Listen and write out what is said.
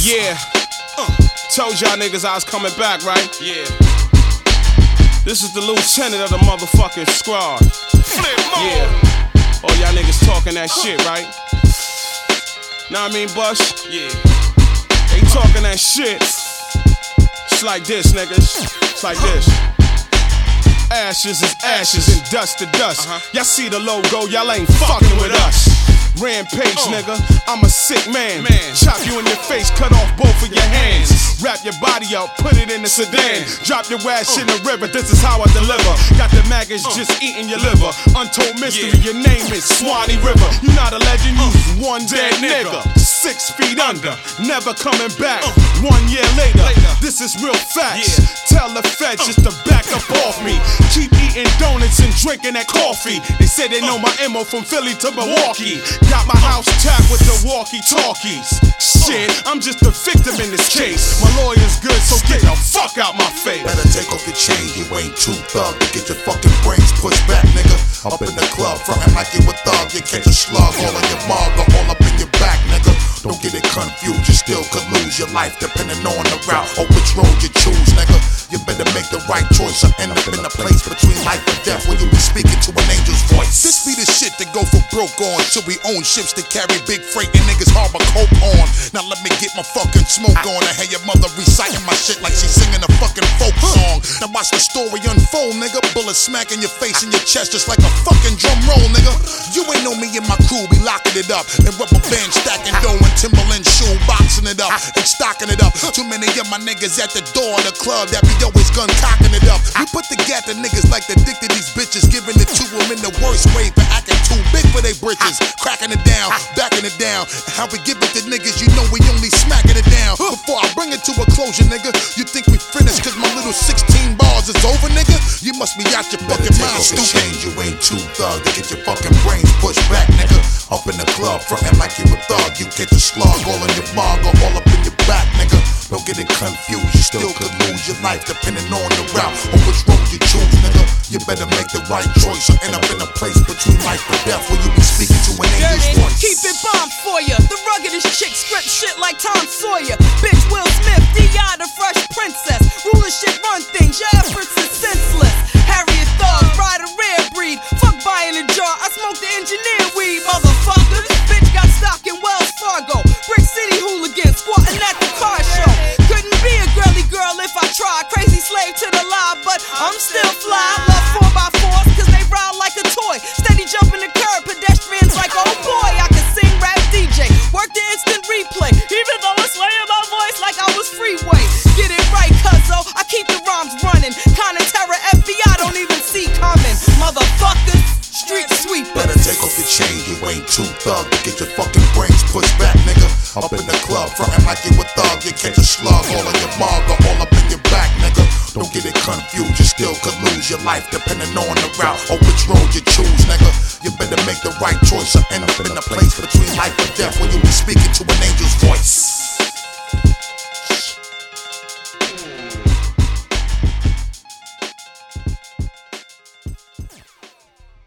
Yeah, told y'all niggas I was coming back, right? Yeah. This is the lieutenant of the motherfucking squad. Yeah. All y'all niggas talking that shit, right? Know what I mean, Bush? Yeah. They talking that shit. It's like this, niggas. It's like this. Ashes is ashes and dust to dust. Y'all see the logo, y'all ain't fucking with us. Rampage, nigga, I'm a sick man. Chop you in your face, cut off both of your hands. Wrap your body up, put it in the sedan. Drop your ass in the river, this is how I deliver. Got the maggots just eating your liver. Untold mystery, your name is Swanee River. You not a legend, you one dead nigga. 6 feet under, never coming back. 1 year later, this is real facts. Tell the feds just to back up off me. Keep eating donuts and drinking that coffee. They say they know my MO from Philly to Milwaukee. Got my house tapped with the walkie-talkies. Shit, I'm just a victim in this case. My lawyer's good, so get the fuck out my face. Better take off your chain, you ain't too thug to get your fucking brains pushed back, nigga. Up in the club, frontin' like you a thug. You catch a slug all in your mug or all up in your back, nigga. Don't get it confused, you still could lose your life depending on the route or which road you choose, nigga. You better make the right choice or end up in a place between life and death when you be speaking to an angel's voice. This be the shit that go for broke on till we own ships that carry big freight and niggas harbor coke on. Now let me get my fucking smoke on and have your mother reciting my shit like she's singing a fucking folk song. Now watch the story unfold, nigga. Bullets smacking your face and your chest just like a fucking drum roll, nigga. You ain't know me and my crew be locking it up and rubber band stacking dough and Timberland shoe boxing it up and stocking it up. Too many of my niggas at the door of the club that be always gun cocking it up. We put the gat to niggas like the dick to these bitches, giving it to them in the worst way for acting too big for they britches. Cracking it down, backing it down. How we give it to niggas, you know we only smacking it down. Before I bring it to a closure, nigga, you think we finished cause my little 16 bars is over, nigga? You must be out your fucking mind, stupid. Change, you ain't too thug to get your fucking brains pushed back, nigga. Up in the club, frontin' like you a thug. You catch a slug all in your mug or all up in your back, nigga. Don't get it confused, you still could lose your life depending on the route or which road you choose, nigga. You better make the right choice or end up in a place between life and death where you be speaking to an angel's voice. Keep it bomb for ya. The ruggedest chick script shit like Tom Sawyer. Bitch Will Smith, D.I. the Fresh Princess. Ruler shit, run things, your efforts is senseless. Harriet Thug, ride a rare breed. Fuck buying a jar, I smoke the engineer weed, motherfucker. Bitch got stock in Wells Fargo. Brick City hooligans squatting at the car show. Couldn't be a girly girl if I tried. Crazy slave to the lie, but I'm still fly. Love 4x4s cause they ride like a toy. Steady jumping the curb, pedestrians like oh boy. I can sing, rap, DJ, work the instant replay. Even though I'm slaying my voice like I was freeway. Get it right, cuzzo, I keep the rhymes running. Kinda terror, FBI don't even see coming. Motherfuckers, street sweeper. Better take off your chain, you ain't too thug to get your fucking brains pushed back, nigga. Up in the club, frontin' like you a thug. You catch a slug all in your mug or all up in your back, nigga. Don't get it confused, you still could lose your life depending on the route or which road you choose, nigga. You better make the right choice or end up in a place between life and death when you be speaking to an angel.